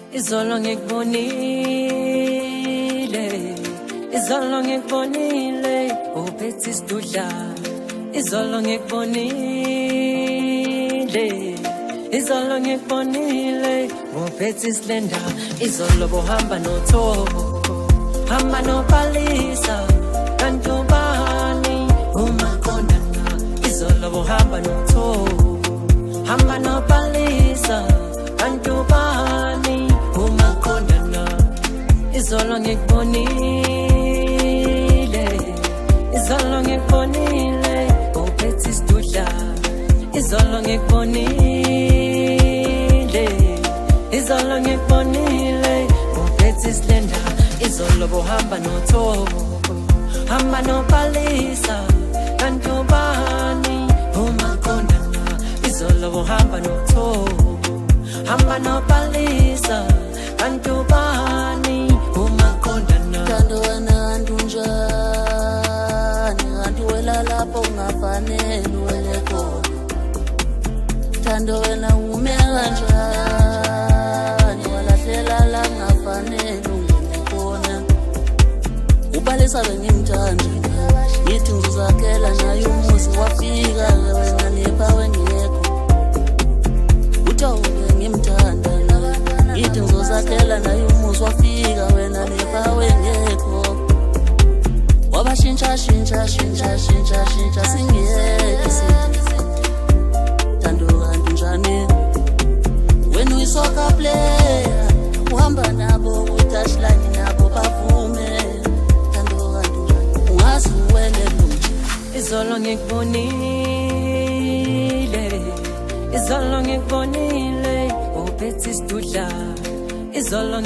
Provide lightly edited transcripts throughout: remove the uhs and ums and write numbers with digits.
izolo ngikubonile, izolo ngikubonile, uphethe isidudla. Izolo ngikubonile, izolo ngikubonile, uphethe isilenda. Izolo bohamba noThobo, hamba noPalisa, kanti ubani uMaqondana. Izolo bohamba noThobo, hamba noPalisa, kanti ubani uMaqondana. Izolo ngikubonile, izolo ngikubonile, uphethe isidudla. Izolo ngikubonile, izolo ngikubonile, uphethe isilenda. Izolo bohamba noThobo, hamba noPalisa, kanti ubani uMaqondana. Izolo bohamba noThobo, hamba noPalisa, kanti ubani uMaqondana. Thando wena andunjani, kanti wela lapho ungafanele uwele khona. Thando wena ume kanjani, walahlela la ungafanele ungene khona. uPalisa bengimthanda, ngithi ngizozakhela naye umuzi, wafika wena nepha wengekho. uThobo bengimthanda, ngithi ngizozakhela naye umuzi, wafika wena nepha wengekho. Wabashintsha singiyeke sithi Thando kanti njani when we soccer player, uhamba nabo utouchline nabo bavume. Thando kanti njani ungazi uwele lunje. Izolo ngikubonile, izolo ngikubonile, uphethe isidudla. Izolo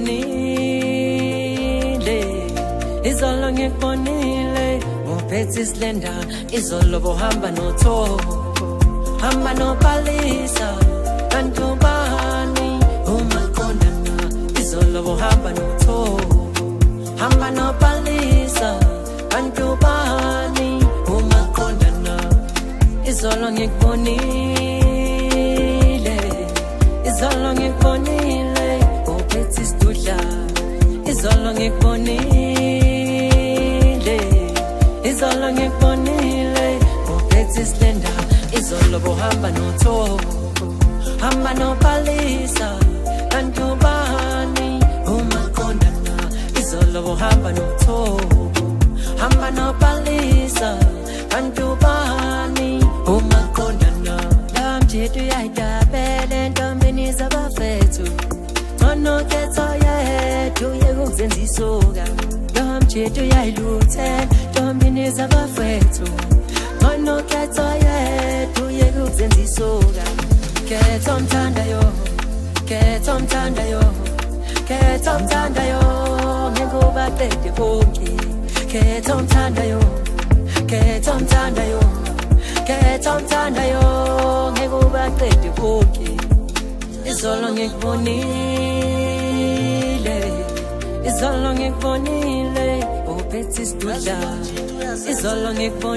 ngikubonile, izolo ngikubonile, uphethe isilenda. Izolo bohamba noThobo, hamba noPalisa, kanti ubani uMaqondana. Izolo bohamba noThobo, hamba noPalisa, kanti ubani uMaqondana. Izolo ngikubonile, izolo ngikubonile, uphethe isidudla. Izolo ngikubonile, izolo ngikubonile, uphethe isilenda. Izolo bohamba noThobo, hamba noPalisa, kanti ubani uMaqondana. Izolo bohamba noThobo, hamba noPalisa, kanti ubani uMaqondana. Lamjetu yayidabele entombeni zabafethu, onokhetho yethu yekuzenza isuka. Lamjetu yayiluthe entombeni zabafethu, onokhetho yethu yekuzenza isuka. Khetha omthandayo, khetha omthandayo, khetha omthandayo, ngekubaqede konke. Khetha omthandayo, khetha omthandayo, khetha omthandayo, ngekubaqede konke. Izolo ngikubonile, izolo ngikubonile, uphethe isidudla. Izolo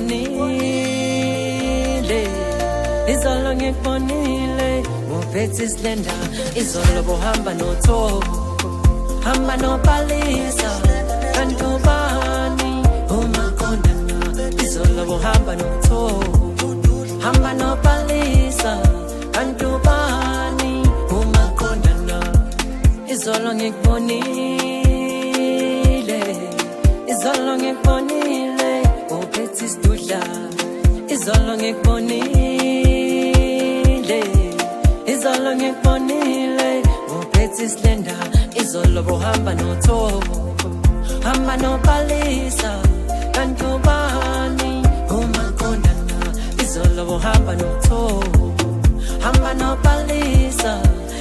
ngikubonile, izolo ngikubonile, uphethe isilenda. Izolo bohamba noThobo, hamba noPalisa, kanti ubani uMaqondana. Izolo bohamba noThobo, hamba noPalisa, kanti ubani uMaqondana. Izolo ngikubonile, izolo ngikubonile, uphethe isidudla. Izolo ngikubonile, izolo ngikubonile, uphethe isilenda. Izolo bohamba noThobo, hamba noPalisa, kanti ubani uMaqondana. Izolo bohamba noThobo, hamba noPalisa,